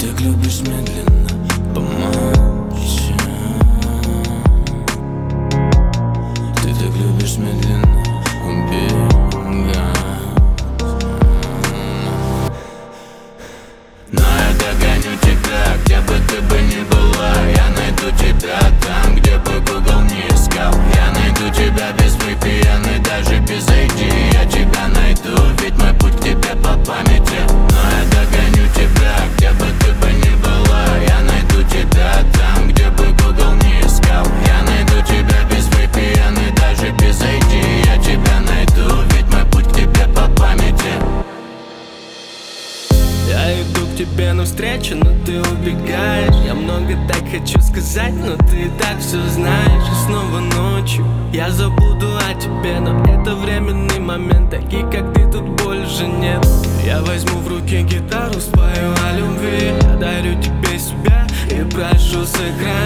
так любишь медленно помолчать. Ты так любишь медленно убегать. Но я догоню тебя, где бы ты бы ни была. Я найду тебя там, где бы Google не искал. Я найду тебя без VPN и даже без ID. Я тебя найду, ведь мой путь к тебе по памяти. Но я догоню тебя, где бы ты бы ни была. Я найду тебя там, где бы Google не искал. Я найду тебя без VPN и даже без ID. Я тебя найду, ведь мой путь к тебе по памяти. Я иду к тебе навстречу, но ты убегаешь. Я много так хочу сказать, но ты и так все знаешь. И снова ночью я забуду о тебе, но это временный момент. Таких как ты тут больше нет. Я возьму в руки гитару, спою о любви. Я дарю тебе себя и прошу, сыграй